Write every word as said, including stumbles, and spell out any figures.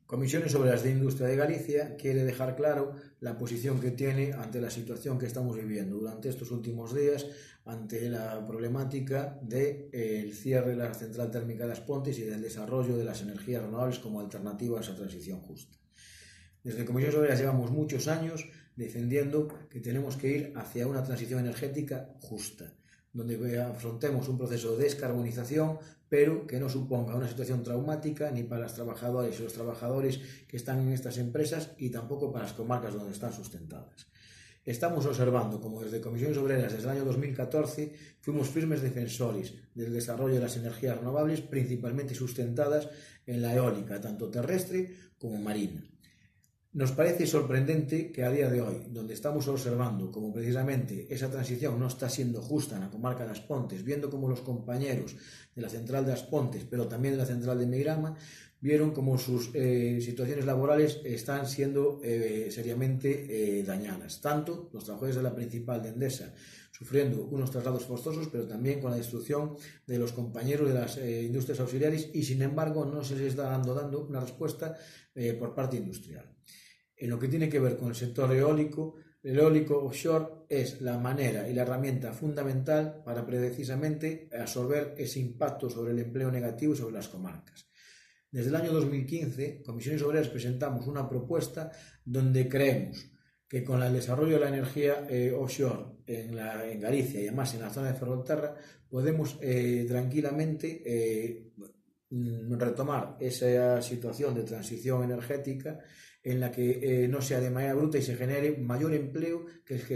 Comisiones Obreras de Industria de Galicia quiere dejar claro la posición que tiene ante la situación que estamos viviendo durante estos últimos días, ante la problemática del de, eh, cierre de la central térmica de As Pontes y del desarrollo de las energías renovables como alternativa a esa transición justa. Desde Comisiones Obreras llevamos muchos años defendiendo que tenemos que ir hacia una transición energética justa, donde afrontemos un proceso de descarbonización, pero que no suponga una situación traumática ni para las trabajadoras y los trabajadores que están en estas empresas y tampoco para las comarcas donde están sustentadas. Estamos observando como desde Comisiones Obreras desde el año dos mil catorce fuimos firmes defensores del desarrollo de las energías renovables, principalmente sustentadas en la eólica, tanto terrestre como marina. Nos parece sorprendente que a día de hoy, donde estamos observando como precisamente esa transición no está siendo justa en la comarca de As Pontes, viendo como los compañeros de la central de As Pontes, pero también de la central de Meirama, vieron como sus eh, situaciones laborales están siendo eh, seriamente eh, dañadas. Tanto los trabajadores de la principal de Endesa sufriendo unos traslados forzosos, pero también con la destrucción de los compañeros de las eh, industrias auxiliares y, sin embargo, no se les está dando, dando una respuesta eh, por parte industrial. En lo que tiene que ver con el sector eólico, el eólico offshore es la manera y la herramienta fundamental para precisamente absorber ese impacto sobre el empleo negativo y sobre las comarcas. Desde el año dos mil quince, Comisiones Obreras presentamos una propuesta donde creemos que con el desarrollo de la energía eh, offshore en, la, en Galicia y además en la zona de Ferrolterra podemos eh, tranquilamente eh, retomar esa situación de transición energética en la que eh, no sea de manera bruta y se genere mayor empleo que el que